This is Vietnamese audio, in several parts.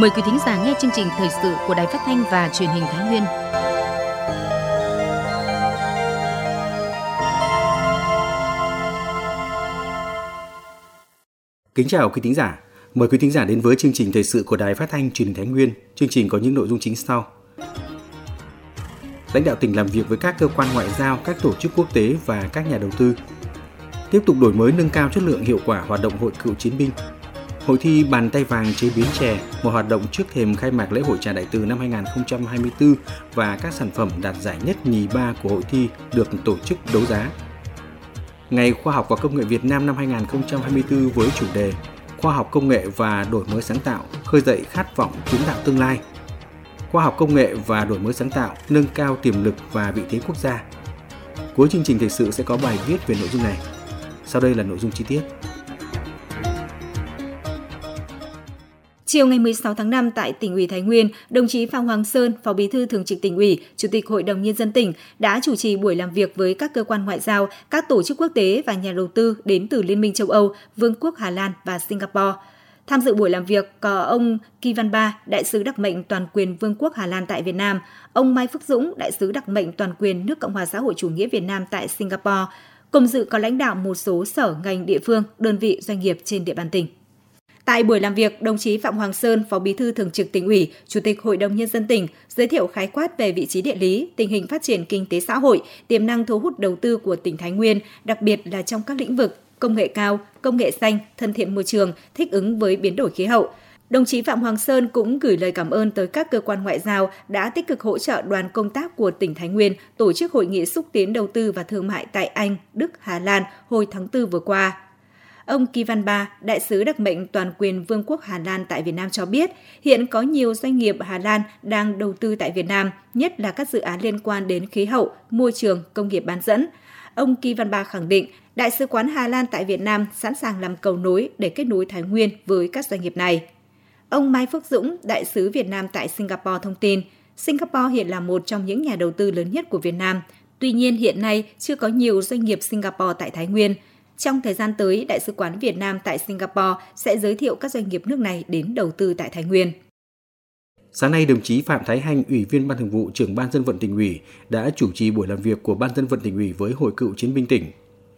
Mời quý thính giả nghe chương trình thời sự của Đài Phát thanh và Truyền hình Thái Nguyên. Kính chào quý thính giả. Mời quý thính giả đến với chương trình thời sự của Đài Phát thanh Truyền hình Thái Nguyên. Chương trình có những nội dung chính sau. Lãnh đạo tỉnh làm việc với các cơ quan ngoại giao, các tổ chức quốc tế và các nhà đầu tư. Tiếp tục đổi mới nâng cao chất lượng hiệu quả hoạt động Hội Cựu Chiến binh. Hội thi Bàn tay vàng chế biến chè, một hoạt động trước thềm khai mạc lễ hội trà Đại Từ năm 2024 và các sản phẩm đạt giải nhất nhì ba của hội thi được tổ chức đấu giá. Ngày Khoa học và Công nghệ Việt Nam năm 2024 với chủ đề Khoa học công nghệ và đổi mới sáng tạo, khơi dậy khát vọng kiến tạo tương lai. Khoa học công nghệ và đổi mới sáng tạo, nâng cao tiềm lực và vị thế quốc gia. Cuối chương trình thời sự sẽ có bài viết về nội dung này. Sau đây là nội dung chi tiết. Chiều ngày 16 tháng 5 tại tỉnh ủy Thái Nguyên, đồng chí Phạm Hoàng Sơn, Phó Bí thư Thường trực Tỉnh ủy, Chủ tịch Hội đồng Nhân dân tỉnh đã chủ trì buổi làm việc với các cơ quan ngoại giao, các tổ chức quốc tế và nhà đầu tư đến từ Liên minh châu Âu, Vương quốc Hà Lan và Singapore. Tham dự buổi làm việc có ông Kỳ Văn Ba, Đại sứ đặc mệnh toàn quyền Vương quốc Hà Lan tại Việt Nam, ông Mai Phước Dũng, Đại sứ đặc mệnh toàn quyền nước Cộng hòa xã hội chủ nghĩa Việt Nam tại Singapore. Cùng dự có lãnh đạo một số sở ngành địa phương, đơn vị doanh nghiệp trên địa bàn tỉnh. Tại buổi làm việc, đồng chí Phạm Hoàng Sơn, Phó Bí thư Thường trực Tỉnh ủy, Chủ tịch Hội đồng Nhân dân tỉnh giới thiệu khái quát về vị trí địa lý, tình hình phát triển kinh tế xã hội, tiềm năng thu hút đầu tư của tỉnh Thái Nguyên, đặc biệt là trong các lĩnh vực công nghệ cao, công nghệ xanh, thân thiện môi trường, thích ứng với biến đổi khí hậu. Đồng chí Phạm Hoàng Sơn cũng gửi lời cảm ơn tới các cơ quan ngoại giao đã tích cực hỗ trợ đoàn công tác của tỉnh Thái Nguyên tổ chức hội nghị xúc tiến đầu tư và thương mại tại Anh, Đức, Hà Lan hồi tháng 4 vừa qua. Ông Kỳ Văn Ba, Đại sứ đặc mệnh toàn quyền Vương quốc Hà Lan tại Việt Nam cho biết, hiện có nhiều doanh nghiệp Hà Lan đang đầu tư tại Việt Nam, nhất là các dự án liên quan đến khí hậu, môi trường, công nghiệp bán dẫn. Ông Kỳ Văn Ba khẳng định, Đại sứ quán Hà Lan tại Việt Nam sẵn sàng làm cầu nối để kết nối Thái Nguyên với các doanh nghiệp này. Ông Mai Phước Dũng, Đại sứ Việt Nam tại Singapore thông tin, Singapore hiện là một trong những nhà đầu tư lớn nhất của Việt Nam. Tuy nhiên hiện nay chưa có nhiều doanh nghiệp Singapore tại Thái Nguyên. Trong thời gian tới, Đại sứ quán Việt Nam tại Singapore sẽ giới thiệu các doanh nghiệp nước này đến đầu tư tại Thái Nguyên. Sáng nay, đồng chí Phạm Thái Hanh, Ủy viên Ban Thường vụ, Trưởng Ban Dân vận Tỉnh ủy đã chủ trì buổi làm việc của Ban Dân vận Tỉnh ủy với Hội Cựu Chiến binh tỉnh.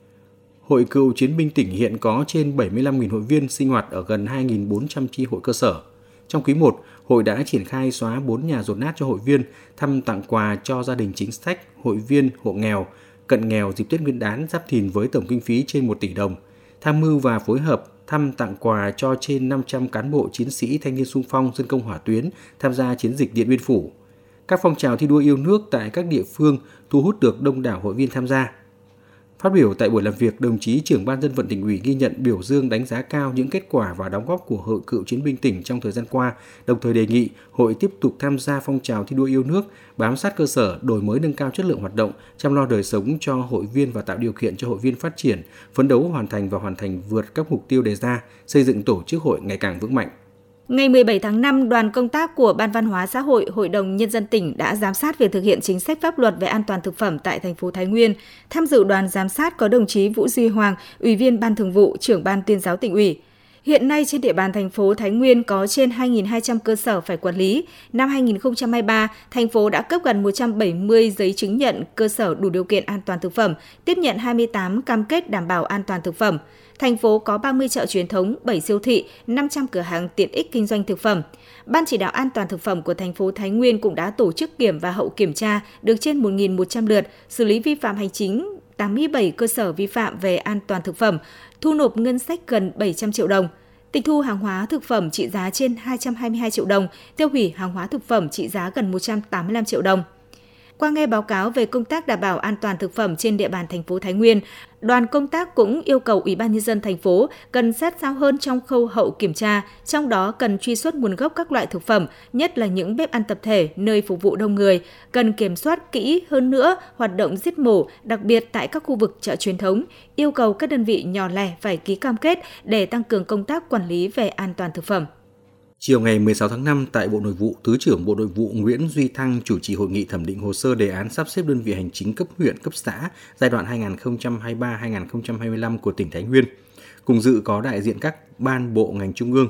Hội Cựu Chiến binh tỉnh hiện có trên 75.000 hội viên sinh hoạt ở gần 2.400 chi hội cơ sở. Trong quý 1, hội đã triển khai xóa 4 nhà dột nát cho hội viên, thăm tặng quà cho gia đình chính sách, hội viên, hộ nghèo, cận nghèo dịp Tết Nguyên đán Giáp Thìn với tổng kinh phí trên 1 tỷ đồng, tham mưu và phối hợp thăm tặng quà cho trên 500 cán bộ chiến sĩ thanh niên xung phong dân công hỏa tuyến tham gia chiến dịch Điện Biên Phủ. Các phong trào thi đua yêu nước tại các địa phương thu hút được đông đảo hội viên tham gia. Phát biểu tại buổi làm việc, đồng chí Trưởng Ban Dân vận Tỉnh ủy ghi nhận, biểu dương, đánh giá cao những kết quả và đóng góp của Hội Cựu Chiến binh tỉnh trong thời gian qua, đồng thời đề nghị hội tiếp tục tham gia phong trào thi đua yêu nước, bám sát cơ sở, đổi mới nâng cao chất lượng hoạt động, chăm lo đời sống cho hội viên và tạo điều kiện cho hội viên phát triển, phấn đấu hoàn thành vượt các mục tiêu đề ra, xây dựng tổ chức hội ngày càng vững mạnh. Ngày 17 tháng 5, đoàn công tác của Ban Văn hóa Xã hội Hội đồng Nhân dân tỉnh đã giám sát việc thực hiện chính sách pháp luật về an toàn thực phẩm tại thành phố Thái Nguyên. Tham dự đoàn giám sát có đồng chí Vũ Duy Hoàng, Ủy viên Ban Thường vụ, Trưởng Ban Tuyên giáo Tỉnh ủy. Hiện nay trên địa bàn thành phố Thái Nguyên có trên 2.200 cơ sở phải quản lý. Năm 2023, thành phố đã cấp gần 170 giấy chứng nhận cơ sở đủ điều kiện an toàn thực phẩm, tiếp nhận 28 cam kết đảm bảo an toàn thực phẩm. Thành phố có 30 chợ truyền thống, 7 siêu thị, 500 cửa hàng tiện ích kinh doanh thực phẩm. Ban chỉ đạo an toàn thực phẩm của thành phố Thái Nguyên cũng đã tổ chức kiểm và hậu kiểm tra được trên 1.100 lượt, xử lý vi phạm hành chính 87 cơ sở vi phạm về an toàn thực phẩm, thu nộp ngân sách gần 700 triệu đồng. Tịch thu hàng hóa thực phẩm trị giá trên 222 triệu đồng, tiêu hủy hàng hóa thực phẩm trị giá gần 185 triệu đồng. Qua nghe báo cáo về công tác đảm bảo an toàn thực phẩm trên địa bàn thành phố Thái Nguyên, đoàn công tác cũng yêu cầu Ủy ban Nhân dân thành phố cần sát sao hơn trong khâu hậu kiểm tra, trong đó cần truy xuất nguồn gốc các loại thực phẩm, nhất là những bếp ăn tập thể nơi phục vụ đông người, cần kiểm soát kỹ hơn nữa hoạt động giết mổ, đặc biệt tại các khu vực chợ truyền thống, yêu cầu các đơn vị nhỏ lẻ phải ký cam kết để tăng cường công tác quản lý về an toàn thực phẩm. Chiều ngày 16 tháng 5 tại Bộ Nội vụ, Thứ trưởng Bộ Nội vụ Nguyễn Duy Thăng chủ trì hội nghị thẩm định hồ sơ đề án sắp xếp đơn vị hành chính cấp huyện, cấp xã giai đoạn 2023-2025 của tỉnh Thái Nguyên. Cùng dự có đại diện các ban bộ ngành trung ương.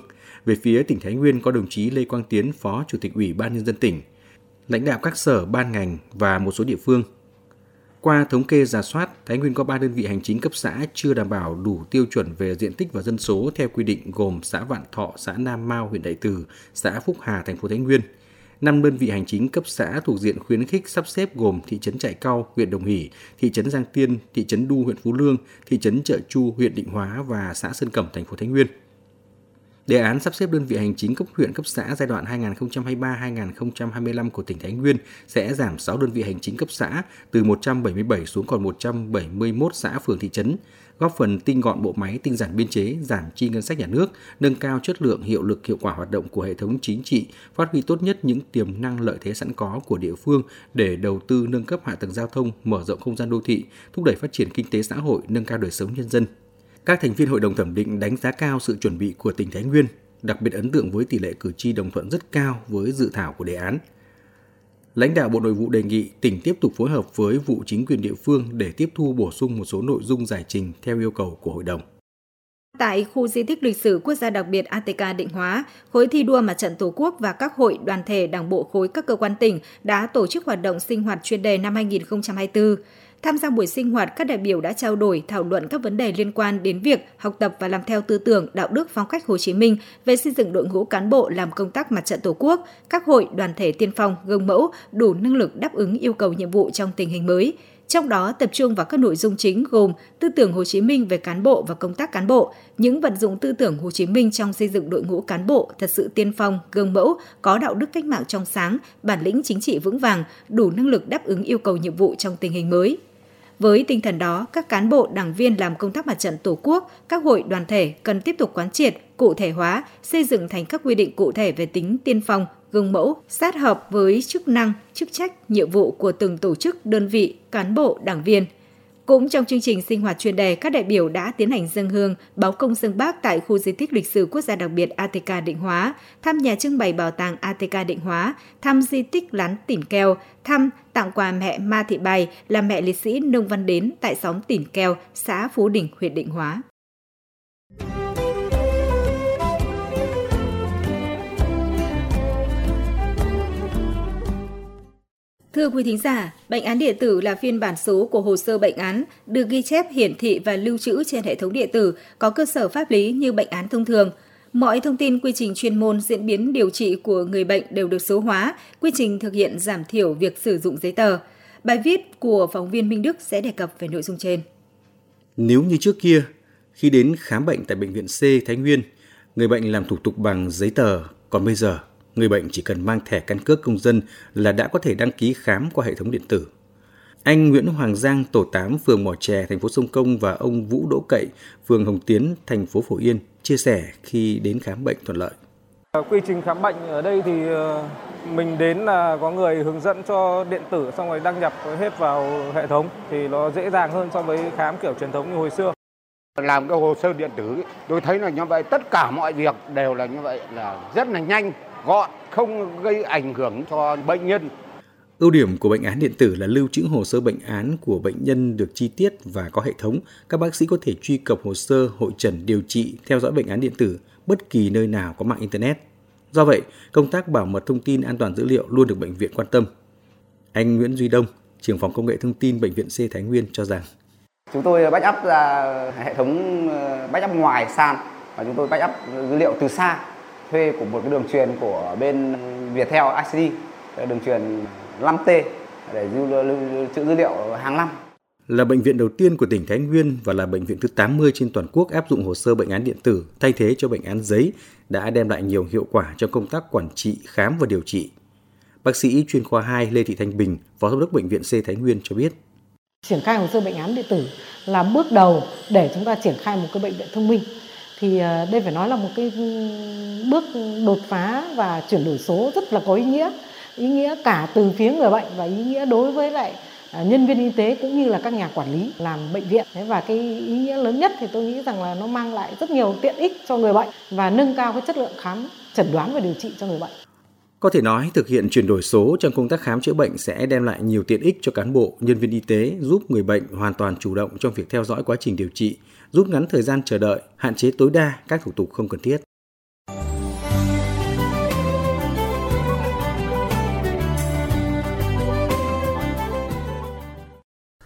Về phía tỉnh Thái Nguyên có đồng chí Lê Quang Tiến, Phó Chủ tịch Ủy ban Nhân dân tỉnh, lãnh đạo các sở, ban ngành và một số địa phương. Qua thống kê rà soát, Thái Nguyên có 3 đơn vị hành chính cấp xã chưa đảm bảo đủ tiêu chuẩn về diện tích và dân số theo quy định gồm xã Vạn Thọ, xã Nam Mao, huyện Đại Từ, xã Phúc Hà, thành phố Thái Nguyên. 5 đơn vị hành chính cấp xã thuộc diện khuyến khích sắp xếp gồm thị trấn Trại Cao, huyện Đồng Hỷ, thị trấn Giang Tiên, thị trấn Đu, huyện Phú Lương, thị trấn Chợ Chu, huyện Định Hóa và xã Sơn Cẩm, thành phố Thái Nguyên. Đề án sắp xếp đơn vị hành chính cấp huyện cấp xã giai đoạn 2023-2025 của tỉnh Thái Nguyên sẽ giảm 6 đơn vị hành chính cấp xã từ 177 xuống còn 171 xã phường thị trấn, góp phần tinh gọn bộ máy, tinh giản biên chế, giảm chi ngân sách nhà nước, nâng cao chất lượng, hiệu lực, hiệu quả hoạt động của hệ thống chính trị, phát huy tốt nhất những tiềm năng lợi thế sẵn có của địa phương để đầu tư nâng cấp hạ tầng giao thông, mở rộng không gian đô thị, thúc đẩy phát triển kinh tế xã hội, nâng cao đời sống nhân dân. Các thành viên hội đồng thẩm định đánh giá cao sự chuẩn bị của tỉnh Thái Nguyên, đặc biệt ấn tượng với tỷ lệ cử tri đồng thuận rất cao với dự thảo của đề án. Lãnh đạo Bộ Nội vụ đề nghị tỉnh tiếp tục phối hợp với vụ chính quyền địa phương để tiếp thu bổ sung một số nội dung giải trình theo yêu cầu của hội đồng. Tại khu di tích lịch sử quốc gia đặc biệt ATK Định Hóa, Khối thi đua Mặt trận Tổ quốc và các hội, đoàn thể, đảng bộ khối các cơ quan tỉnh đã tổ chức hoạt động sinh hoạt chuyên đề năm 2024. Tham gia buổi sinh hoạt, các đại biểu đã trao đổi, thảo luận các vấn đề liên quan đến việc học tập và làm theo tư tưởng, đạo đức, phong cách Hồ Chí Minh về xây dựng đội ngũ cán bộ làm công tác mặt trận Tổ quốc, các hội, đoàn thể tiên phong, gương mẫu, đủ năng lực đáp ứng yêu cầu nhiệm vụ trong tình hình mới. Trong đó tập trung vào các nội dung chính gồm tư tưởng Hồ Chí Minh về cán bộ và công tác cán bộ, những vận dụng tư tưởng Hồ Chí Minh trong xây dựng đội ngũ cán bộ thật sự tiên phong, gương mẫu, có đạo đức cách mạng trong sáng, bản lĩnh chính trị vững vàng, đủ năng lực đáp ứng yêu cầu nhiệm vụ trong tình hình mới. Với tinh thần đó, các cán bộ, đảng viên làm công tác mặt trận Tổ quốc, các hội, đoàn thể cần tiếp tục quán triệt, cụ thể hóa, xây dựng thành các quy định cụ thể về tính tiên phong, gương mẫu, sát hợp với chức năng, chức trách, nhiệm vụ của từng tổ chức, đơn vị, cán bộ, đảng viên. Cũng trong chương trình sinh hoạt chuyên đề, các đại biểu đã tiến hành dâng hương, báo công dâng Bác tại khu di tích lịch sử quốc gia đặc biệt ATK Định Hóa, thăm nhà trưng bày bảo tàng ATK Định Hóa, thăm di tích Lán Tỉn Keo, thăm tặng quà mẹ Ma Thị Bài là mẹ liệt sĩ Nông Văn Đến tại xóm Tỉn Keo, xã Phú Đình, huyện Định Hóa. Thưa quý thính giả, bệnh án điện tử là phiên bản số của hồ sơ bệnh án, được ghi chép, hiển thị và lưu trữ trên hệ thống điện tử, có cơ sở pháp lý như bệnh án thông thường. Mọi thông tin quy trình chuyên môn, diễn biến điều trị của người bệnh đều được số hóa, quy trình thực hiện giảm thiểu việc sử dụng giấy tờ. Bài viết của phóng viên Minh Đức sẽ đề cập về nội dung trên. Nếu như trước kia, khi đến khám bệnh tại Bệnh viện C Thái Nguyên, người bệnh làm thủ tục bằng giấy tờ, còn bây giờ, người bệnh chỉ cần mang thẻ căn cước công dân là đã có thể đăng ký khám qua hệ thống điện tử. Anh Nguyễn Hoàng Giang, tổ 8, phường Mò Chè, thành phố Sông Công và ông Vũ Đỗ Cậy, phường Hồng Tiến, thành phố Phổ Yên chia sẻ khi đến khám bệnh thuận lợi. Quy trình khám bệnh ở đây thì mình đến là có người hướng dẫn cho điện tử, xong rồi đăng nhập hết vào hệ thống thì nó dễ dàng hơn so với khám kiểu truyền thống như hồi xưa. Làm cái hồ sơ điện tử tôi thấy là như vậy, tất cả mọi việc đều là như vậy, là rất là nhanh, gọn, không gây ảnh hưởng cho bệnh nhân. Ưu điểm của bệnh án điện tử là lưu trữ hồ sơ bệnh án của bệnh nhân được chi tiết và có hệ thống. Các bác sĩ có thể truy cập hồ sơ, hội chẩn, điều trị, theo dõi bệnh án điện tử bất kỳ nơi nào có mạng Internet. Do vậy, công tác bảo mật thông tin, an toàn dữ liệu luôn được bệnh viện quan tâm. Anh Nguyễn Duy Đông, trưởng phòng công nghệ thông tin Bệnh viện C Thái Nguyên cho rằng chúng tôi backup ra hệ thống backup ngoài SAN và chúng tôi backup dữ liệu từ xa, thuê của một cái đường truyền của bên Viettel ICT, đường truyền 5T để lưu trữ dữ liệu hàng năm. Là bệnh viện đầu tiên của tỉnh Thái Nguyên và là bệnh viện thứ 80 trên toàn quốc áp dụng hồ sơ bệnh án điện tử thay thế cho bệnh án giấy đã đem lại nhiều hiệu quả trong công tác quản trị, khám và điều trị. Bác sĩ chuyên khoa 2 Lê Thị Thanh Bình, Phó Giám đốc Bệnh viện C Thái Nguyên cho biết. Triển khai hồ sơ bệnh án điện tử là bước đầu để chúng ta triển khai một cái bệnh viện thông minh. Thì đây phải nói là một cái bước đột phá và chuyển đổi số rất là có ý nghĩa cả từ phía người bệnh và ý nghĩa đối với lại nhân viên y tế cũng như là các nhà quản lý làm bệnh viện. Và cái ý nghĩa lớn nhất thì tôi nghĩ rằng là nó mang lại rất nhiều tiện ích cho người bệnh và nâng cao cái chất lượng khám, chẩn đoán và điều trị cho người bệnh. Có thể nói, thực hiện chuyển đổi số trong công tác khám chữa bệnh sẽ đem lại nhiều tiện ích cho cán bộ, nhân viên y tế, giúp người bệnh hoàn toàn chủ động trong việc theo dõi quá trình điều trị, rút ngắn thời gian chờ đợi, hạn chế tối đa các thủ tục không cần thiết.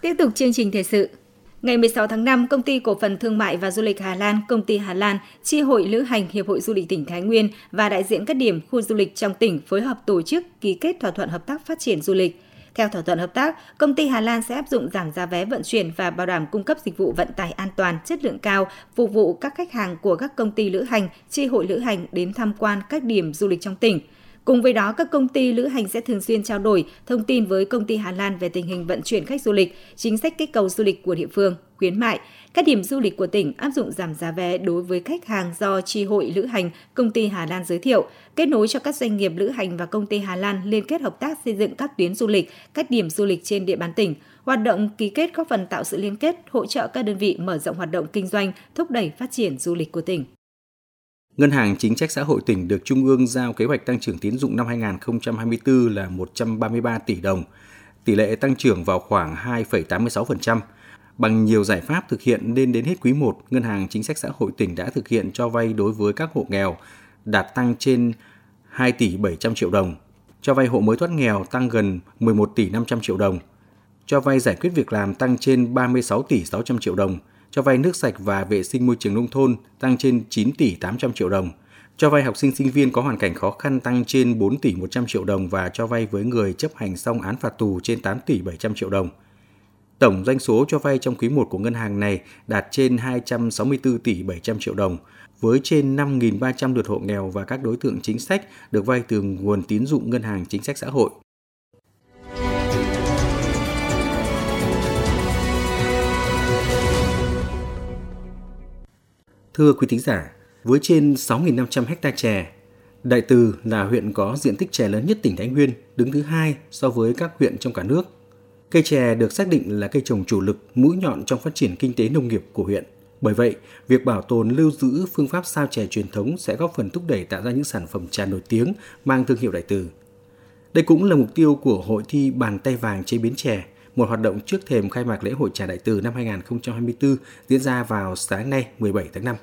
Tiếp tục chương trình thời sự. Ngày 16 tháng 5, Công ty Cổ phần Thương mại và Du lịch Hà Lan, Công ty Hà Lan, Chi hội Lữ hành Hiệp hội Du lịch tỉnh Thái Nguyên và đại diện các điểm khu du lịch trong tỉnh phối hợp tổ chức ký kết thỏa thuận hợp tác phát triển du lịch. Theo thỏa thuận hợp tác, công ty Hà Lan sẽ áp dụng giảm giá vé vận chuyển và bảo đảm cung cấp dịch vụ vận tải an toàn, chất lượng cao, phục vụ các khách hàng của các công ty lữ hành, chi hội lữ hành đến tham quan các điểm du lịch trong tỉnh. Cùng với đó, các công ty lữ hành sẽ thường xuyên trao đổi thông tin với công ty Hà Lan về tình hình vận chuyển khách du lịch, chính sách kích cầu du lịch của địa phương, khuyến mại. Các điểm du lịch của tỉnh áp dụng giảm giá vé đối với khách hàng do chi hội lữ hành, công ty Hà Lan giới thiệu, kết nối cho các doanh nghiệp lữ hành và công ty Hà Lan liên kết hợp tác xây dựng các tuyến du lịch, các điểm du lịch trên địa bàn tỉnh. Hoạt động ký kết góp phần tạo sự liên kết, hỗ trợ các đơn vị mở rộng hoạt động kinh doanh, thúc đẩy phát triển du lịch của tỉnh. Ngân hàng Chính sách Xã hội tỉnh được Trung ương giao kế hoạch tăng trưởng tín dụng năm 2024 là 133 tỷ đồng, tỷ lệ tăng trưởng vào khoảng 2,86%. Bằng nhiều giải pháp thực hiện nên đến hết quý 1, Ngân hàng Chính sách Xã hội tỉnh đã thực hiện cho vay đối với các hộ nghèo đạt tăng trên 2 tỷ 700 triệu đồng, cho vay hộ mới thoát nghèo tăng gần 11 tỷ 500 triệu đồng, cho vay giải quyết việc làm tăng trên 36 tỷ 600 triệu đồng, cho vay nước sạch và vệ sinh môi trường nông thôn tăng trên 9 tỷ 800 triệu đồng, cho vay học sinh sinh viên có hoàn cảnh khó khăn tăng trên 4 tỷ 100 triệu đồng và cho vay với người chấp hành xong án phạt tù trên 8 tỷ 700 triệu đồng. Tổng doanh số cho vay trong quý 1 của ngân hàng này đạt trên 264 tỷ 700 triệu đồng, với trên 5.300 lượt hộ nghèo và các đối tượng chính sách được vay từ nguồn tín dụng Ngân hàng Chính sách Xã hội. Thưa quý thính giả, với trên 6.500 ha chè, Đại Từ là huyện có diện tích chè lớn nhất tỉnh Thái Nguyên, đứng thứ 2 so với các huyện trong cả nước. Cây chè được xác định là cây trồng chủ lực, mũi nhọn trong phát triển kinh tế nông nghiệp của huyện. Bởi vậy, việc bảo tồn lưu giữ phương pháp sao chè truyền thống sẽ góp phần thúc đẩy tạo ra những sản phẩm trà nổi tiếng mang thương hiệu Đại Từ. Đây cũng là mục tiêu của Hội thi Bàn tay vàng chế biến chè, một hoạt động trước thềm khai mạc lễ hội trà Đại Từ năm 2024 diễn ra vào sáng nay 17 tháng 5.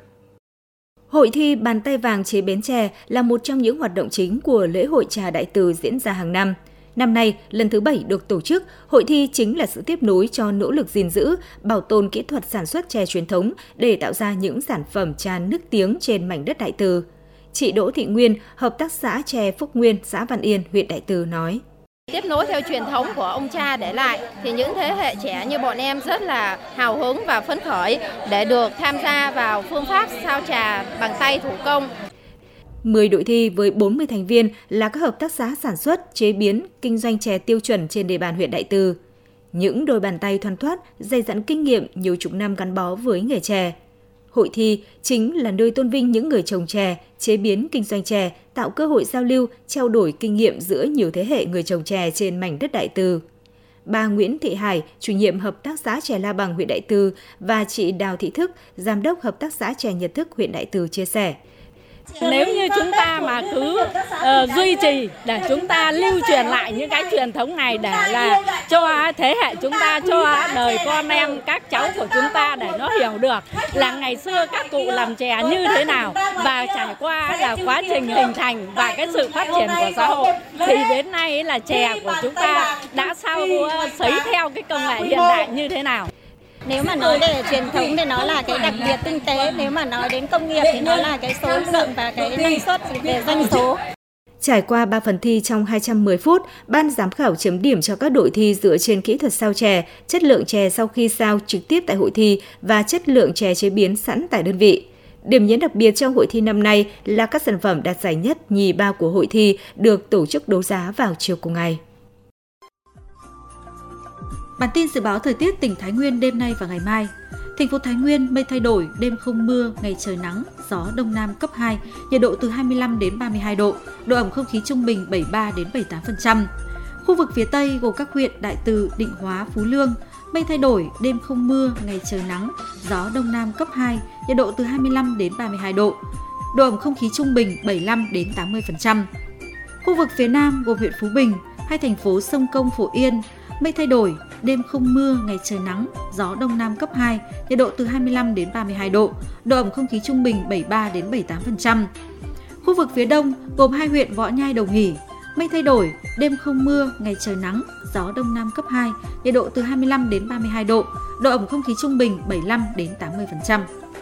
Hội thi Bàn tay vàng chế biến chè là một trong những hoạt động chính của lễ hội trà Đại Từ diễn ra hàng năm. Năm nay, lần thứ 7 được tổ chức, hội thi chính là sự tiếp nối cho nỗ lực gìn giữ, bảo tồn kỹ thuật sản xuất chè truyền thống để tạo ra những sản phẩm trà nức tiếng trên mảnh đất Đại Từ. Chị Đỗ Thị Nguyên, hợp tác xã chè Phúc Nguyên, xã Văn Yên, huyện Đại Từ nói: Tiếp nối theo truyền thống của ông cha để lại thì những thế hệ trẻ như bọn em rất là hào hứng và phấn khởi để được tham gia vào phương pháp sao trà bằng tay thủ công. 10 đội thi với 40 thành viên là các hợp tác xã sản xuất, chế biến, kinh doanh chè tiêu chuẩn trên địa bàn huyện Đại Từ. Những đôi bàn tay thoăn thoắt, dày dặn kinh nghiệm nhiều chục năm gắn bó với nghề chè. Hội thi chính là nơi tôn vinh những người trồng chè, chế biến, kinh doanh chè, tạo cơ hội giao lưu, trao đổi kinh nghiệm giữa nhiều thế hệ người trồng chè trên mảnh đất Đại Từ. Bà Nguyễn Thị Hải, chủ nhiệm hợp tác xã chè La Bằng huyện Đại Từ và chị Đào Thị Thức, giám đốc hợp tác xã chè Nhật Thức huyện Đại Từ chia sẻ: Nếu như chúng ta mà cứ duy trì để chúng ta lưu truyền lại những cái truyền thống này để là cho thế hệ chúng ta, cho đời con em, các cháu của chúng ta để nó hiểu được là ngày xưa các cụ làm chè như thế nào và trải qua là quá trình hình thành và cái sự phát triển của xã hội thì đến nay là chè của chúng ta đã sấy theo cái công nghệ hiện đại như thế nào. Nếu mà nói về truyền thống thì nó là cái đặc biệt tinh tế, nếu mà nói đến công nghiệp thì nó là cái số lượng và cái năng suất về doanh số. Trải qua 3 phần thi trong 210 phút, ban giám khảo chấm điểm cho các đội thi dựa trên kỹ thuật sao chè, chất lượng chè sau khi sao trực tiếp tại hội thi và chất lượng chè chế biến sẵn tại đơn vị. Điểm nhấn đặc biệt trong hội thi năm nay là các sản phẩm đạt giải nhất, nhì, ba của hội thi được tổ chức đấu giá vào chiều cùng ngày. Bản tin dự báo thời tiết tỉnh Thái Nguyên đêm nay và ngày mai. Thành phố Thái Nguyên mây thay đổi, đêm không mưa, ngày trời nắng, gió đông nam cấp 2, nhiệt độ từ 25 đến 32 độ, độ ẩm không khí trung bình 73 đến 78%. Khu vực phía Tây gồm các huyện Đại Từ, Định Hóa, Phú Lương, mây thay đổi, đêm không mưa, ngày trời nắng, gió đông nam cấp 2, nhiệt độ từ 25 đến 32 độ, độ ẩm không khí trung bình 75 đến 80%. Khu vực phía Nam gồm huyện Phú Bình, hai thành phố Sông Công, Phổ Yên, mây thay đổi, đêm không mưa, ngày trời nắng, gió đông nam cấp 2, nhiệt độ từ 25 đến 32 độ, độ ẩm không khí trung bình 73 đến 78%. Khu vực phía Đông gồm hai huyện Võ Nhai, Đồng Hỷ, Mây thay đổi, đêm không mưa, ngày trời nắng, gió đông nam cấp 2, nhiệt độ từ 25 đến 32 độ, độ ẩm không khí trung bình 75 đến 80%.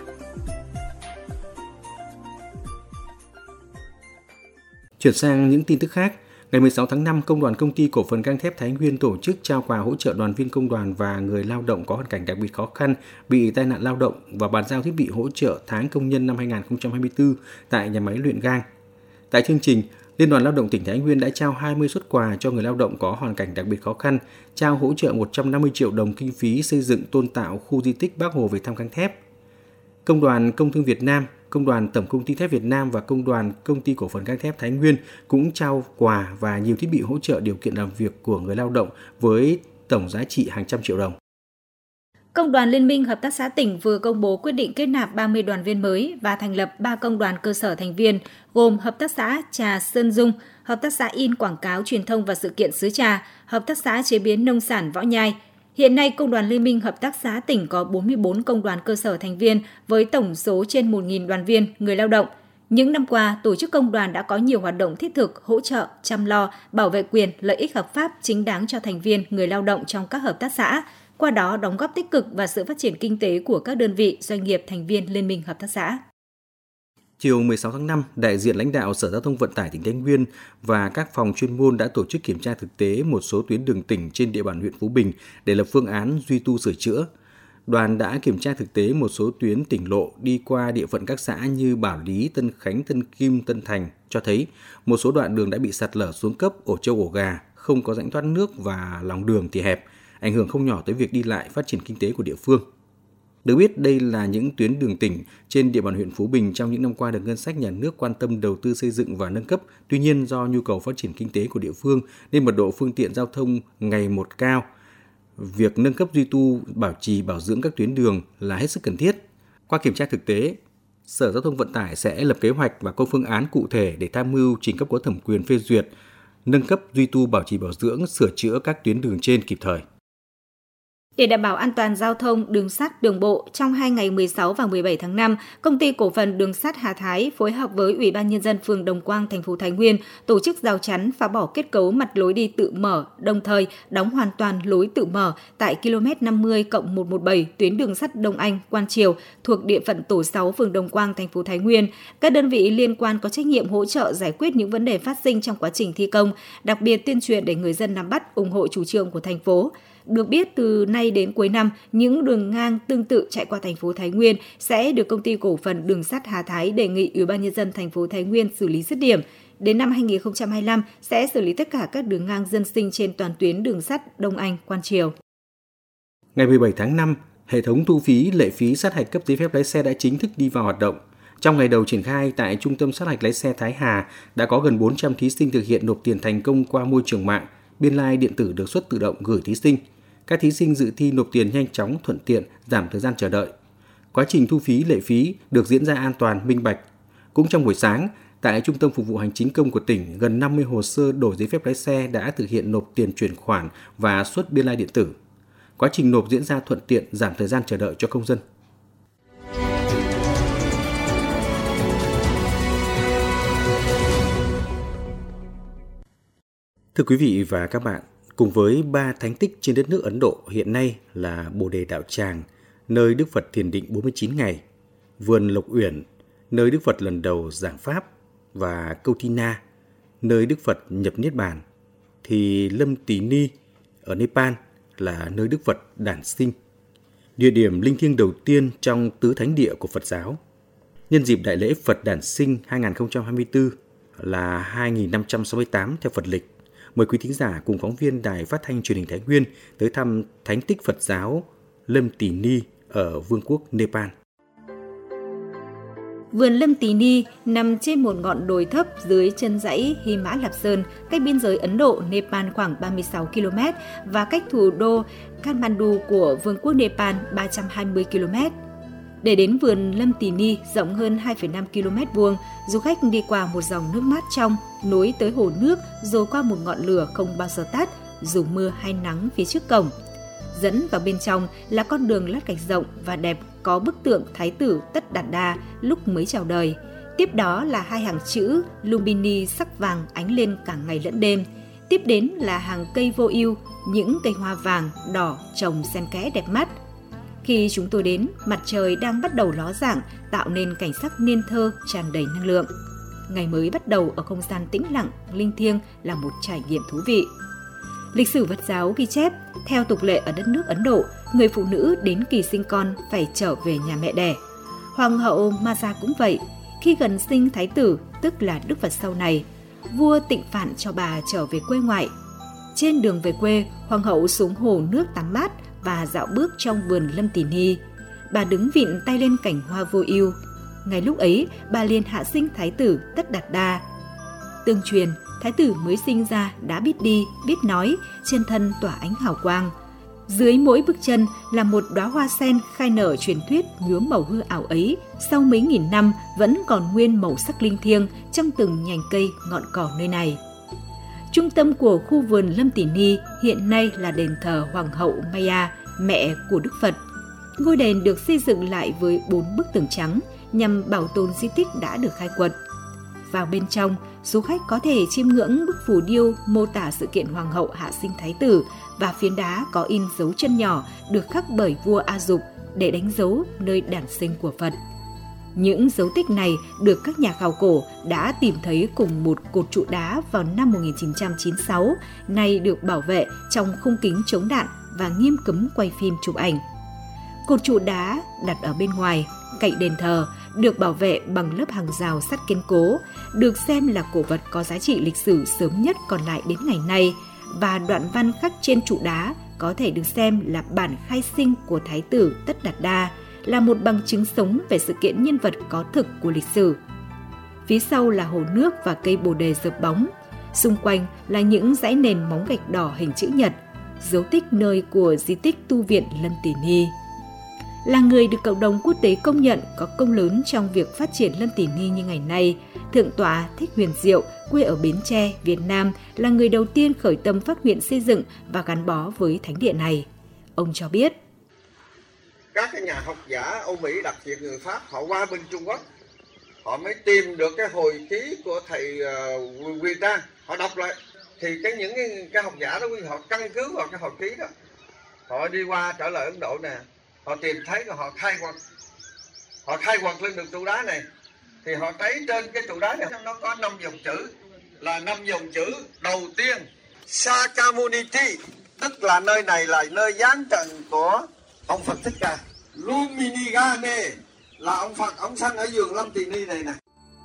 Chuyển sang những tin tức khác, ngày 16 tháng 5, Công đoàn Công ty Cổ phần Gang thép Thái Nguyên tổ chức trao quà hỗ trợ đoàn viên công đoàn và người lao động có hoàn cảnh đặc biệt khó khăn bị tai nạn lao động và bàn giao thiết bị hỗ trợ tháng công nhân năm 2024 tại nhà máy luyện gang. Tại chương trình, Liên đoàn Lao động tỉnh Thái Nguyên đã trao 20 suất quà cho người lao động có hoàn cảnh đặc biệt khó khăn, trao hỗ trợ 150 triệu đồng kinh phí xây dựng tôn tạo khu di tích Bác Hồ về thăm gang thép. Công đoàn Công thương Việt Nam, Công đoàn Tổng công ty thép Việt Nam và Công đoàn Công ty Cổ phần Gang thép Thái Nguyên cũng trao quà và nhiều thiết bị hỗ trợ điều kiện làm việc của người lao động với tổng giá trị hàng trăm triệu đồng. Công đoàn Liên minh Hợp tác xã tỉnh vừa công bố quyết định kết nạp 30 đoàn viên mới và thành lập 3 công đoàn cơ sở thành viên, gồm Hợp tác xã Trà Sơn Dung, Hợp tác xã in quảng cáo truyền thông và sự kiện xứ Trà, Hợp tác xã chế biến nông sản Võ Nhai. Hiện nay, Công đoàn Liên minh Hợp tác xã tỉnh có 44 công đoàn cơ sở thành viên với tổng số trên 1.000 đoàn viên, người lao động. Những năm qua, tổ chức công đoàn đã có nhiều hoạt động thiết thực, hỗ trợ, chăm lo, bảo vệ quyền, lợi ích hợp pháp chính đáng cho thành viên, người lao động trong các hợp tác xã, qua đó đóng góp tích cực vào sự phát triển kinh tế của các đơn vị, doanh nghiệp thành viên Liên minh Hợp tác xã. Chiều 16 tháng 5, đại diện lãnh đạo Sở Giao thông Vận tải tỉnh Thái Nguyên và các phòng chuyên môn đã tổ chức kiểm tra thực tế một số tuyến đường tỉnh trên địa bàn huyện Phú Bình để lập phương án duy tu sửa chữa. Đoàn đã kiểm tra thực tế một số tuyến tỉnh lộ đi qua địa phận các xã như Bảo Lý, Tân Khánh, Tân Kim, Tân Thành cho thấy một số đoạn đường đã bị sạt lở xuống cấp, ổ trâu ổ gà, không có rãnh thoát nước và lòng đường thì hẹp, ảnh hưởng không nhỏ tới việc đi lại phát triển kinh tế của địa phương. Được biết, đây là những tuyến đường tỉnh trên địa bàn huyện Phú Bình trong những năm qua được ngân sách nhà nước quan tâm đầu tư xây dựng và nâng cấp. Tuy nhiên, do nhu cầu phát triển kinh tế của địa phương nên mật độ phương tiện giao thông ngày một cao. Việc nâng cấp duy tu, bảo trì, bảo dưỡng các tuyến đường là hết sức cần thiết. Qua kiểm tra thực tế, Sở Giao thông Vận tải sẽ lập kế hoạch và có phương án cụ thể để tham mưu trình cấp có thẩm quyền phê duyệt, nâng cấp duy tu, bảo trì, bảo dưỡng, sửa chữa các tuyến đường trên kịp thời. Để đảm bảo an toàn giao thông, đường sắt, đường bộ, trong 2 ngày 16 và 17 tháng 5, Công ty Cổ phần Đường sắt Hà Thái phối hợp với Ủy ban Nhân dân phường Đồng Quang, thành phố Thái Nguyên tổ chức rào chắn phá bỏ kết cấu mặt lối đi tự mở, đồng thời đóng hoàn toàn lối tự mở tại km 50+117 tuyến đường sắt Đông Anh, Quan Triều thuộc địa phận tổ 6 phường Đồng Quang, thành phố Thái Nguyên. Các đơn vị liên quan có trách nhiệm hỗ trợ giải quyết những vấn đề phát sinh trong quá trình thi công, đặc biệt tuyên truyền để người dân nắm bắt, ủng hộ chủ trương của thành phố. Được biết, từ nay đến cuối năm, những đường ngang tương tự chạy qua thành phố Thái Nguyên sẽ được Công ty Cổ phần Đường sắt Hà Thái đề nghị Ủy ban Nhân dân thành phố Thái Nguyên xử lý dứt điểm. Đến năm 2025 sẽ xử lý tất cả các đường ngang dân sinh trên toàn tuyến đường sắt Đông Anh, Quan Triều. Ngày 17 tháng 5, hệ thống thu phí lệ phí sát hạch cấp giấy phép lái xe đã chính thức đi vào hoạt động. Trong ngày đầu triển khai, tại Trung tâm sát hạch lái xe Thái Hà đã có gần 400 thí sinh thực hiện nộp tiền thành công qua môi trường mạng, biên lai điện tử được xuất tự động gửi thí sinh. Các thí sinh dự thi nộp tiền nhanh chóng, thuận tiện, giảm thời gian chờ đợi. Quá trình thu phí lệ phí được diễn ra an toàn, minh bạch. Cũng trong buổi sáng, tại Trung tâm Phục vụ Hành chính công của tỉnh, gần 50 hồ sơ đổi giấy phép lái xe đã thực hiện nộp tiền chuyển khoản và xuất biên lai điện tử. Quá trình nộp diễn ra thuận tiện, giảm thời gian chờ đợi cho công dân. Thưa quý vị và các bạn, cùng với 3 thánh tích trên đất nước Ấn Độ hiện nay là Bồ Đề Đạo Tràng, nơi Đức Phật thiền định 49 ngày, Vườn Lộc Uyển, nơi Đức Phật lần đầu giảng Pháp, và Kautina, nơi Đức Phật nhập Niết Bàn, thì Lâm Tỳ Ni ở Nepal là nơi Đức Phật đản sinh, địa điểm linh thiêng đầu tiên trong tứ thánh địa của Phật giáo. Nhân dịp Đại lễ Phật đản sinh 2024 là 2568 theo Phật lịch, mời quý thính giả cùng phóng viên Đài Phát thanh Truyền hình Thái Nguyên tới thăm thánh tích Phật giáo Lâm Tỳ Ni ở Vương quốc Nepal. Vườn Lâm Tỳ Ni nằm trên một ngọn đồi thấp dưới chân dãy Hy Mã Lạp Sơn, cách biên giới Ấn Độ, Nepal khoảng 36 km và cách thủ đô Kathmandu của Vương quốc Nepal 320 km. Để đến vườn Lâm Tỳ Ni rộng hơn 2,5 km vuông, du khách đi qua một dòng nước mát trong, nối tới hồ nước rồi qua một ngọn lửa không bao giờ tắt, dù mưa hay nắng phía trước cổng. Dẫn vào bên trong là con đường lát gạch rộng và đẹp có bức tượng Thái tử Tất Đạt Đa lúc mới chào đời. Tiếp đó là hai hàng chữ Lumbini sắc vàng ánh lên cả ngày lẫn đêm. Tiếp đến là hàng cây vô ưu, những cây hoa vàng, đỏ trồng xen kẽ đẹp mắt. Khi chúng tôi đến, mặt trời đang bắt đầu ló dạng, tạo nên cảnh sắc nên thơ tràn đầy năng lượng. Ngày mới bắt đầu ở không gian tĩnh lặng, linh thiêng là một trải nghiệm thú vị. Lịch sử Phật giáo ghi chép, theo tục lệ ở đất nước Ấn Độ, người phụ nữ đến kỳ sinh con phải trở về nhà mẹ đẻ. Hoàng hậu Maja cũng vậy. Khi gần sinh thái tử, tức là Đức Phật sau này, vua Tịnh Phạn cho bà trở về quê ngoại. Trên đường về quê, hoàng hậu xuống hồ nước tắm mát và dạo bước trong vườn Lâm Tỷ Ni. Bà đứng vịn tay lên cành hoa vô ưu. Ngay lúc ấy, bà liền hạ sinh thái tử Tất Đạt Đa. Tương truyền, thái tử mới sinh ra đã biết đi, biết nói, trên thân tỏa ánh hào quang. Dưới mỗi bước chân là một đóa hoa sen khai nở truyền thuyết nhuốm màu hư ảo ấy, sau mấy nghìn năm vẫn còn nguyên màu sắc linh thiêng trong từng nhành cây, ngọn cỏ nơi này. Trung tâm của khu vườn Lâm Tỷ Ni hiện nay là đền thờ Hoàng hậu Maya, mẹ của Đức Phật. Ngôi đền được xây dựng lại với 4 bức tường trắng nhằm bảo tồn di tích đã được khai quật. Vào bên trong, du khách có thể chiêm ngưỡng bức phù điêu mô tả sự kiện hoàng hậu hạ sinh thái tử và phiến đá có in dấu chân nhỏ được khắc bởi vua A Dục để đánh dấu nơi đản sinh của Phật. Những dấu tích này được các nhà khảo cổ đã tìm thấy cùng một cột trụ đá vào năm 1996, nay được bảo vệ trong khung kính chống đạn và nghiêm cấm quay phim chụp ảnh. Cột trụ đá đặt ở bên ngoài, cạnh đền thờ, được bảo vệ bằng lớp hàng rào sắt kiên cố, được xem là cổ vật có giá trị lịch sử sớm nhất còn lại đến ngày nay, và đoạn văn khắc trên trụ đá có thể được xem là bản khai sinh của Thái tử Tất Đạt Đa, là một bằng chứng sống về sự kiện nhân vật có thực của lịch sử. Phía sau là hồ nước và cây bồ đề rợp bóng, xung quanh là những dãy nền móng gạch đỏ hình chữ nhật, dấu tích nơi của di tích tu viện Lâm Tỷ Ni. Là người được cộng đồng quốc tế công nhận có công lớn trong việc phát triển Lâm Tỷ Ni như ngày nay, Thượng tọa Thích Huyền Diệu, quê ở Bến Tre, Việt Nam, là người đầu tiên khởi tâm phát nguyện xây dựng và gắn bó với thánh địa này. Ông cho biết, các cái nhà học giả Âu Mỹ, đặc biệt người Pháp, họ qua bên Trung Quốc, họ mới tìm được cái hồi ký của thầy Quyền Trang, họ đọc lại. Thì những cái học giả đó, họ căn cứ vào cái hồi ký đó, họ đi qua trở lại Ấn Độ nè, họ tìm thấy và họ khai quật lên được trụ đá này. Thì họ thấy trên cái trụ đá này nó có 5 dòng chữ, là 5 dòng chữ đầu tiên Sakamuniti, tức là nơi này là nơi giáng trần của ông Phật Thích Ca. Luminigane là ông Phật, ông sanh ở vườn Lâm Tỷ Ni này nè.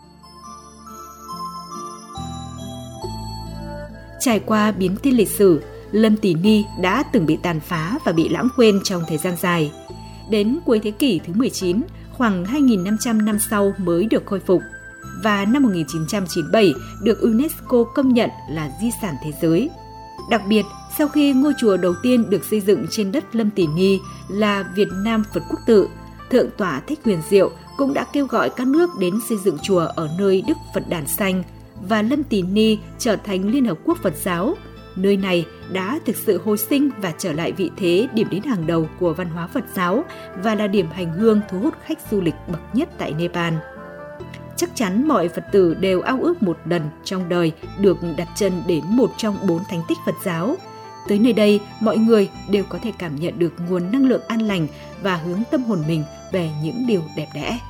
Trải qua biến thiên lịch sử, Lâm Tỷ Ni đã từng bị tàn phá và bị lãng quên trong thời gian dài. Đến cuối thế kỷ thứ 19, khoảng 2.500 năm sau mới được khôi phục, và năm 1997 được UNESCO công nhận là di sản thế giới. Đặc biệt, sau khi ngôi chùa đầu tiên được xây dựng trên đất Lâm Tỷ Ni là Việt Nam Phật Quốc Tự, Thượng tọa Thích Huyền Diệu cũng đã kêu gọi các nước đến xây dựng chùa ở nơi Đức Phật đản sanh, và Lâm Tỷ Ni trở thành Liên Hợp Quốc Phật giáo. Nơi này đã thực sự hồi sinh và trở lại vị thế điểm đến hàng đầu của văn hóa Phật giáo và là điểm hành hương thu hút khách du lịch bậc nhất tại Nepal. Chắc chắn mọi Phật tử đều ao ước một lần trong đời được đặt chân đến một trong 4 thánh tích Phật giáo. Tới nơi đây, mọi người đều có thể cảm nhận được nguồn năng lượng an lành và hướng tâm hồn mình về những điều đẹp đẽ.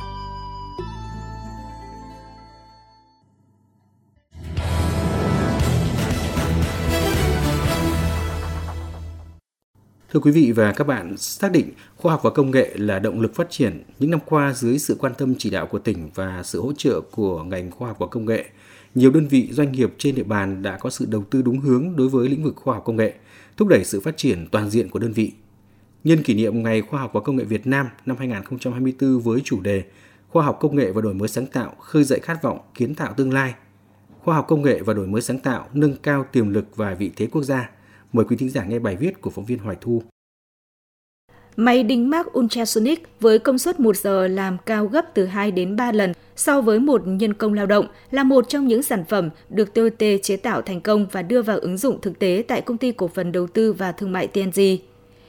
Thưa quý vị và các bạn, xác định khoa học và công nghệ là động lực phát triển, những năm qua dưới sự quan tâm chỉ đạo của tỉnh và sự hỗ trợ của ngành khoa học và công nghệ, nhiều đơn vị doanh nghiệp trên địa bàn đã có sự đầu tư đúng hướng đối với lĩnh vực khoa học công nghệ, thúc đẩy sự phát triển toàn diện của đơn vị. Nhân kỷ niệm Ngày Khoa học và Công nghệ Việt Nam năm 2024 với chủ đề Khoa học công nghệ và đổi mới sáng tạo, khơi dậy khát vọng, kiến tạo tương lai. Khoa học công nghệ và đổi mới sáng tạo, nâng cao tiềm lực và vị thế quốc gia. Mời quý thính giả nghe bài viết của phóng viên Hoài Thu. Máy đinh mác Ultrasonic với công suất 1 giờ làm cao gấp từ 2 đến 3 lần so với một nhân công lao động là một trong những sản phẩm được TOT chế tạo thành công và đưa vào ứng dụng thực tế tại Công ty Cổ phần Đầu tư và Thương mại TNG.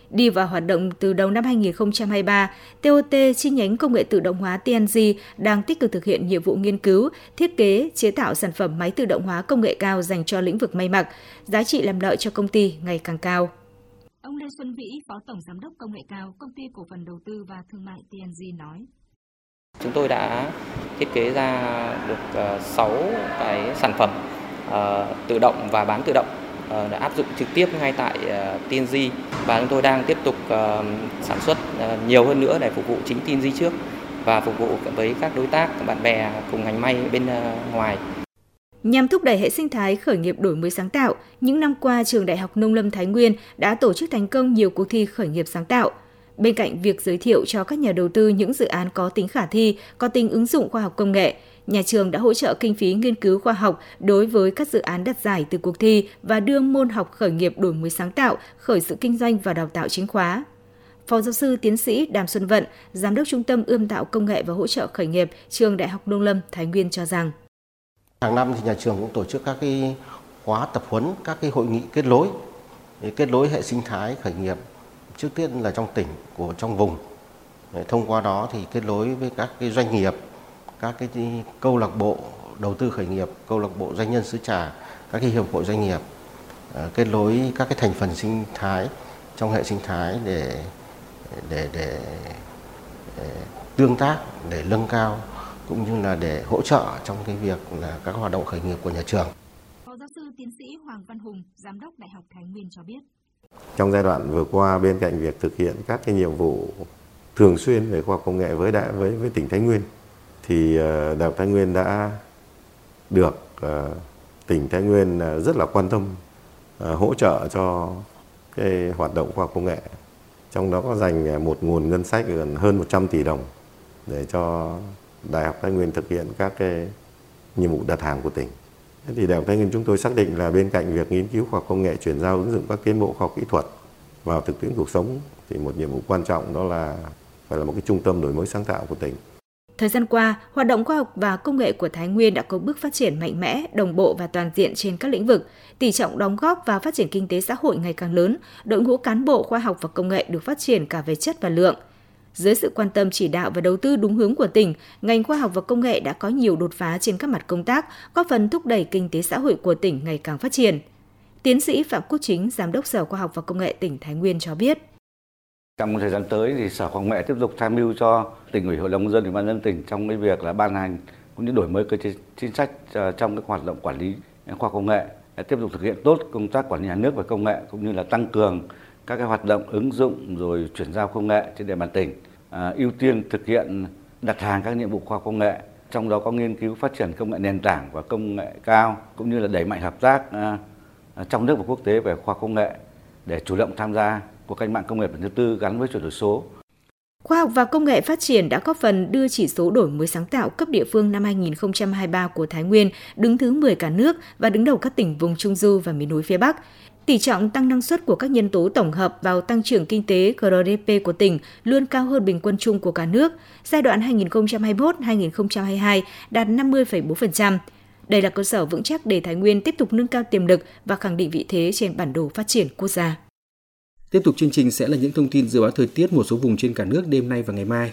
Đi vào hoạt động từ đầu năm 2023, TOT chi nhánh công nghệ tự động hóa TNG đang tích cực thực hiện nhiệm vụ nghiên cứu, thiết kế, chế tạo sản phẩm máy tự động hóa công nghệ cao dành cho lĩnh vực may mặc, giá trị làm lợi cho công ty ngày càng cao. Ông Lê Xuân Vĩ, Phó Tổng Giám đốc Công nghệ cao, Công ty Cổ phần Đầu tư và Thương mại TNG nói. Chúng tôi đã thiết kế ra được 6 cái sản phẩm tự động và bán tự động đã áp dụng trực tiếp ngay tại TNG, và chúng tôi đang tiếp tục sản xuất nhiều hơn nữa để phục vụ chính TNG trước và phục vụ với các đối tác, bạn bè cùng ngành may bên ngoài. Nhằm thúc đẩy hệ sinh thái khởi nghiệp đổi mới sáng tạo, những năm qua Trường Đại học Nông lâm Thái Nguyên đã tổ chức thành công nhiều cuộc thi khởi nghiệp sáng tạo. Bên cạnh việc giới thiệu cho các nhà đầu tư những dự án có tính khả thi, có tính ứng dụng khoa học công nghệ, nhà trường đã hỗ trợ kinh phí nghiên cứu khoa học đối với các dự án đạt giải từ cuộc thi và đưa môn học khởi nghiệp đổi mới sáng tạo, khởi sự kinh doanh và đào tạo chính khóa. Phó giáo sư tiến sĩ Đàm Xuân Vận, Giám đốc Trung tâm Ươm tạo Công nghệ và Hỗ trợ Khởi nghiệp, Trường Đại học Nông lâm Thái Nguyên cho rằng hàng năm thì nhà trường cũng tổ chức các cái khóa tập huấn, các cái hội nghị kết nối hệ sinh thái khởi nghiệp trước tiên là trong tỉnh, trong vùng. Thông qua đó thì kết nối với các cái doanh nghiệp, các cái câu lạc bộ đầu tư khởi nghiệp, câu lạc bộ doanh nhân xứ Trà, các cái hiệp hội doanh nghiệp, kết nối các cái thành phần sinh thái trong hệ sinh thái để tương tác, để nâng cao cũng như là để hỗ trợ trong cái việc là các hoạt động khởi nghiệp của nhà trường. Phó giáo sư tiến sĩ Hoàng Văn Hùng, Giám đốc Đại học Thái Nguyên cho biết. Trong giai đoạn vừa qua, bên cạnh việc thực hiện các cái nhiệm vụ thường xuyên về khoa học công nghệ với tỉnh Thái Nguyên, thì Đại học Thái Nguyên đã được tỉnh Thái Nguyên rất là quan tâm hỗ trợ cho cái hoạt động khoa học công nghệ. Trong đó có dành một nguồn ngân sách gần hơn 100 tỷ đồng để cho Đại học Thái Nguyên thực hiện các cái nhiệm vụ đặt hàng của tỉnh. Thì Đại học Thái Nguyên chúng tôi xác định là bên cạnh việc nghiên cứu khoa học công nghệ, chuyển giao ứng dụng các tiến bộ khoa học kỹ thuật vào thực tiễn cuộc sống, thì một nhiệm vụ quan trọng đó là phải là một cái trung tâm đổi mới sáng tạo của tỉnh. Thời gian qua, hoạt động khoa học và công nghệ của Thái Nguyên đã có bước phát triển mạnh mẽ, đồng bộ và toàn diện trên các lĩnh vực. Tỷ trọng đóng góp vào phát triển kinh tế xã hội ngày càng lớn, đội ngũ cán bộ khoa học và công nghệ được phát triển cả về chất và lượng. Dưới sự quan tâm chỉ đạo và đầu tư đúng hướng của tỉnh, ngành khoa học và công nghệ đã có nhiều đột phá trên các mặt công tác, góp phần thúc đẩy kinh tế xã hội của tỉnh ngày càng phát triển. Tiến sĩ Phạm Quốc Chính, Giám đốc Sở Khoa học và Công nghệ tỉnh Thái Nguyên cho biết. Trong thời gian tới thì Sở Khoa học Công nghệ tiếp tục tham mưu cho Tỉnh ủy, Hội đồng nhân dân, Ủy ban nhân dân tỉnh trong cái việc là ban hành cũng như đổi mới cơ chế chính sách trong các hoạt động quản lý khoa học công nghệ, tiếp tục thực hiện tốt công tác quản lý nhà nước về công nghệ cũng như là tăng cường các cái hoạt động ứng dụng rồi chuyển giao công nghệ trên địa bàn tỉnh, ưu tiên thực hiện đặt hàng các nhiệm vụ khoa học công nghệ, trong đó có nghiên cứu phát triển công nghệ nền tảng và công nghệ cao cũng như là đẩy mạnh hợp tác trong nước và quốc tế về khoa học công nghệ để chủ động tham gia cuộc cách mạng công nghiệp lần thứ tư gắn với chuyển đổi số. Khoa học và công nghệ phát triển đã góp phần đưa chỉ số đổi mới sáng tạo cấp địa phương năm 2023 của Thái Nguyên đứng thứ 10 cả nước và đứng đầu các tỉnh vùng Trung Du và miền núi phía Bắc. Tỷ trọng tăng năng suất của các nhân tố tổng hợp vào tăng trưởng kinh tế GDP của tỉnh luôn cao hơn bình quân chung của cả nước. Giai đoạn 2021-2022 đạt 50,4%. Đây là cơ sở vững chắc để Thái Nguyên tiếp tục nâng cao tiềm lực và khẳng định vị thế trên bản đồ phát triển quốc gia. Tiếp tục chương trình sẽ là những thông tin dự báo thời tiết một số vùng trên cả nước đêm nay và ngày mai.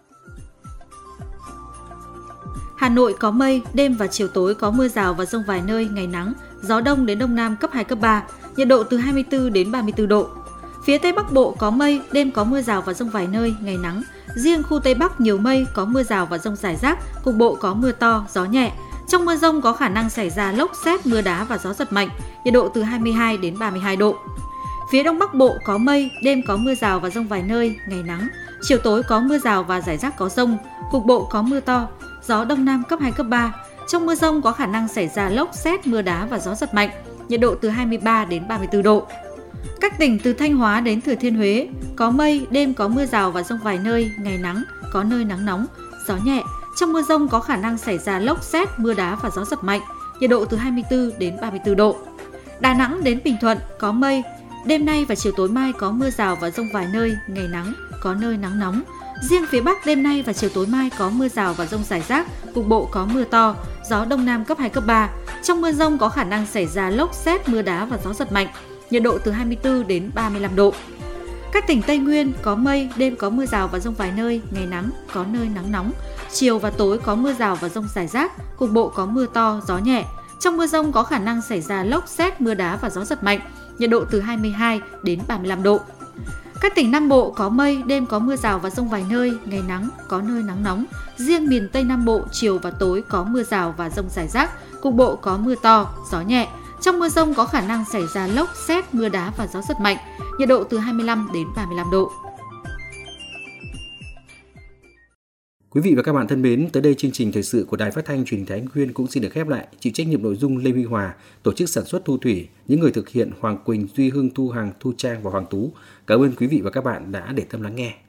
Hà Nội có mây, đêm và chiều tối có mưa rào và dông vài nơi, ngày nắng, gió đông đến đông nam cấp 2, cấp 3, nhiệt độ từ 24 đến 34 độ. Phía Tây Bắc Bộ có mây, đêm có mưa rào và dông vài nơi, ngày nắng. Riêng khu Tây Bắc nhiều mây, có mưa rào và dông rải rác, cục bộ có mưa to, gió nhẹ. Trong mưa dông có khả năng xảy ra lốc sét, mưa đá và gió giật mạnh, nhiệt độ từ 22 đến 32 độ. Phía Đông Bắc Bộ có mây, đêm có mưa rào và dông vài nơi, ngày nắng. Chiều tối có mưa rào và rải rác có dông, cục bộ có mưa to, gió Đông Nam cấp 2, cấp 3. Trong mưa dông có khả năng xảy ra lốc sét, mưa đá và gió giật mạnh, nhiệt độ từ 23 đến 34 độ. Các tỉnh từ Thanh Hóa đến Thừa Thiên Huế có mây, đêm có mưa rào và dông vài nơi, ngày nắng, có nơi nắng nóng, gió nhẹ. Trong mưa dông có khả năng xảy ra lốc sét, mưa đá và gió giật mạnh, nhiệt độ từ 24 đến 34 độ. Đà Nẵng đến Bình Thuận có mây, đêm nay và chiều tối mai có mưa rào và dông vài nơi, ngày nắng, có nơi nắng nóng. Riêng phía Bắc đêm nay và chiều tối mai có mưa rào và dông rải rác, cục bộ có mưa to, gió Đông Nam cấp 2, cấp 3. Trong mưa dông có khả năng xảy ra lốc sét, mưa đá và gió giật mạnh, nhiệt độ từ 24 đến 35 độ. Các tỉnh Tây Nguyên có mây, đêm có mưa rào và dông vài nơi, ngày nắng, có nơi nắng nóng. Chiều và tối có mưa rào và dông rải rác, cục bộ có mưa to, gió nhẹ. Trong mưa dông có khả năng xảy ra lốc, sét, mưa đá và gió giật mạnh. Nhiệt độ từ 22 đến 35 độ. Các tỉnh Nam Bộ có mây, đêm có mưa rào và dông vài nơi, ngày nắng, có nơi nắng nóng. Riêng miền Tây Nam Bộ, chiều và tối có mưa rào và dông rải rác, cục bộ có mưa to, gió nhẹ. Trong mưa dông có khả năng xảy ra lốc, sét, mưa đá và gió giật mạnh. Nhiệt độ từ 25 đến 35 độ. Quý vị và các bạn thân mến, tới đây chương trình thời sự của Đài Phát thanh Truyền hình Thái Nguyên cũng xin được khép lại. Chịu trách nhiệm nội dung Lê Huy Hòa, tổ chức sản xuất Thu Thủy, những người thực hiện Hoàng Quỳnh, Duy Hưng, Thu Hằng, Thu Trang và Hoàng Tú. Cảm ơn quý vị và các bạn đã để tâm lắng nghe.